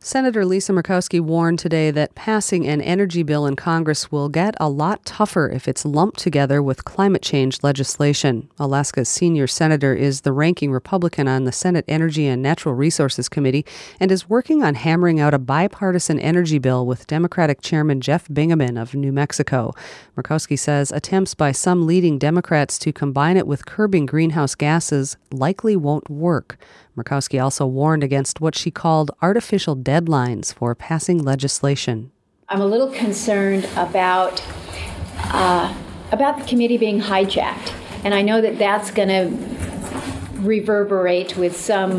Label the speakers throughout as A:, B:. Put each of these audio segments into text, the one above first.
A: Senator Lisa Murkowski warned today that passing an energy bill in Congress will get a lot tougher if it's lumped together with climate change legislation. Alaska's senior senator is the ranking Republican on the Senate Energy and Natural Resources Committee and is working on hammering out a bipartisan energy bill with Democratic Chairman Jeff Bingaman of New Mexico. Murkowski says attempts by some leading Democrats to combine it with curbing greenhouse gases likely won't work. Murkowski also warned against what she called artificial deadlines for passing legislation.
B: I'm a little concerned about the committee being hijacked, and I know that that's going to reverberate with some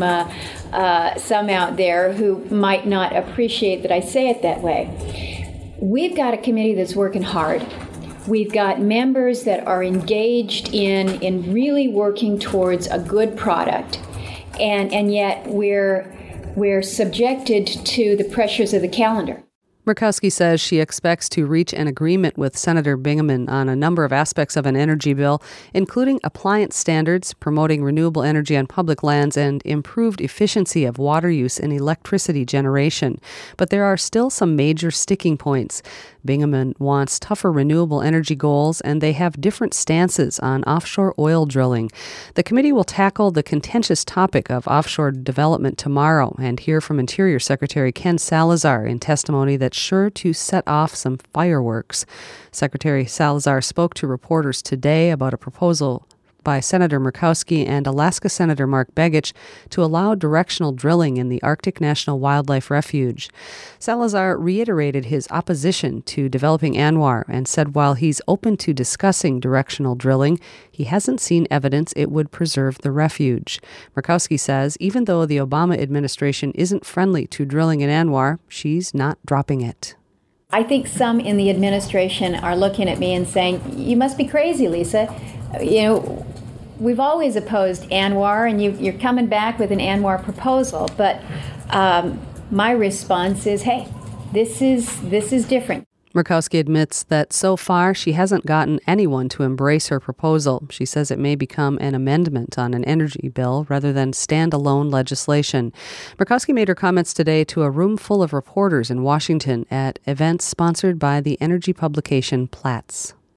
B: out there who might not appreciate that I say it that way. We've got a committee that's working hard. We've got members that are engaged in really working towards a good product. And yet we're subjected to the pressures of the calendar.
A: Murkowski says she expects to reach an agreement with Senator Bingaman on a number of aspects of an energy bill, including appliance standards, promoting renewable energy on public lands, and improved efficiency of water use in electricity generation. But there are still some major sticking points. Bingaman wants tougher renewable energy goals, and they have different stances on offshore oil drilling. The committee will tackle the contentious topic of offshore development tomorrow and hear from Interior Secretary Ken Salazar in testimony that's sure to set off some fireworks. Secretary Salazar spoke to reporters today about a proposal by Senator Murkowski and Alaska Senator Mark Begich to allow directional drilling in the Arctic National Wildlife Refuge. Salazar reiterated his opposition to developing ANWR and said while he's open to discussing directional drilling, he hasn't seen evidence it would preserve the refuge. Murkowski says even though the Obama administration isn't friendly to drilling in ANWR, she's not dropping it.
B: I think some in the administration are looking at me and saying, "You must be crazy, Lisa. We've always opposed ANWR, and you're coming back with an ANWR proposal." But my response is, hey, this is different.
A: Murkowski admits that so far she hasn't gotten anyone to embrace her proposal. She says it may become an amendment on an energy bill rather than standalone legislation. Murkowski made her comments today to a room full of reporters in Washington at events sponsored by the energy publication Platts.